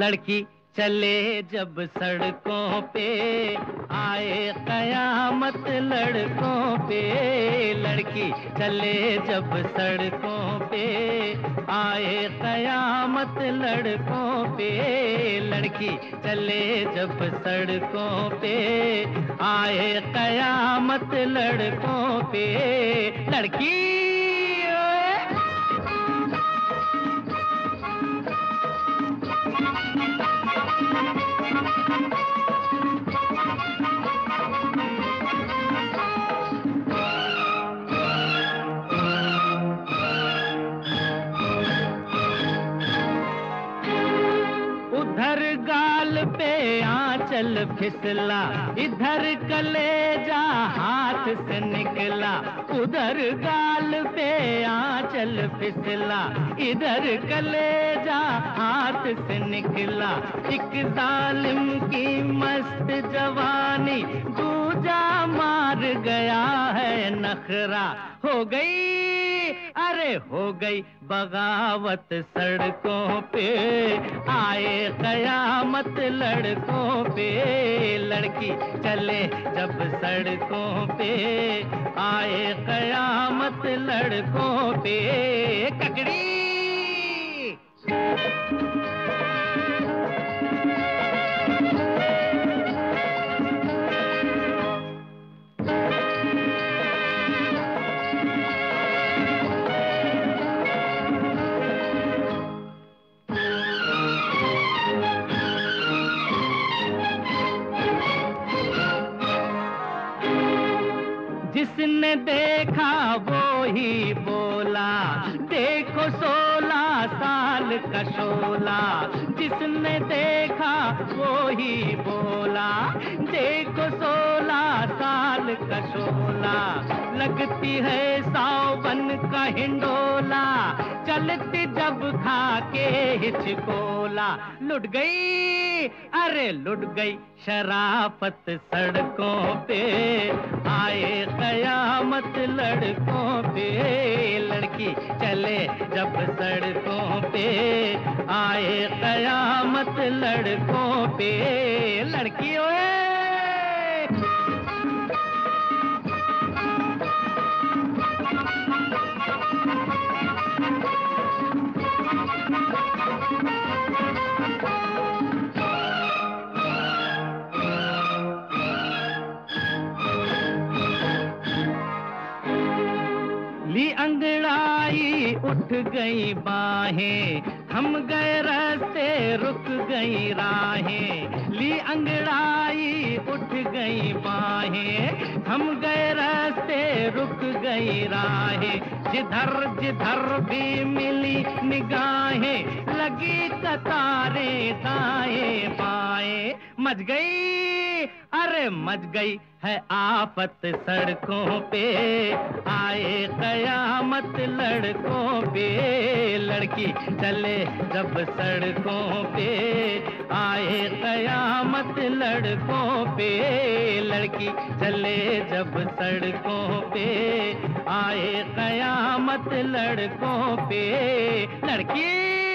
लड़की चले जब सड़कों पे, आए कयामत लड़कों पे। लड़की चले जब सड़कों पे, आए कयामत लड़कों पे। लड़की चले जब सड़कों पे, आए कयामत लड़कों पे। लड़की उधर गाल पे आंचल फिसला, इधर कलेजा हाथ से निकला। उधर गाल पे आंचल फिसला, इधर कलेजा हाथ से निकला। एक जालिम की मस्त जवानी दूजा मार गया है नखरा। हो गई, अरे हो गई बगावत सड़कों पे, आए कयामत लड़कों पे। लड़की चले जब सड़कों पे, आए कयामत लड़कों पे। ककड़ी जिसने देखा वो ही बोला, देखो 16 साल का शोला। जिसने देखा वो ही बोला, देखो 16 साल का शोला। लगती है सावन का हिंडोला, चलती जब खा के हिचकोला। लुट गई, अरे लुट गई शराफत सड़कों पे, आए कयामत लड़कों पे। लड़की चले जब सड़कों पे, आए कयामत लड़कों पे। लड़की ओए ली अंगड़ाई उठ गई बाहें, थम गए रास्ते रुक गई राहें। ली अंगड़ाई उठ गई बाहें, थम गए रास्ते रुक गई राहें। जिधर जिधर भी मिली निगाहें, लगी कतारें दाएं बाएं। मच गई, अरे मच गई है आफत सड़कों पे, आए कयामत लड़कों पे। लड़की चले जब सड़कों पे, आए कयामत लड़कों पे। लड़की चले जब सड़कों पे, आए कयामत लड़कों पे। लड़की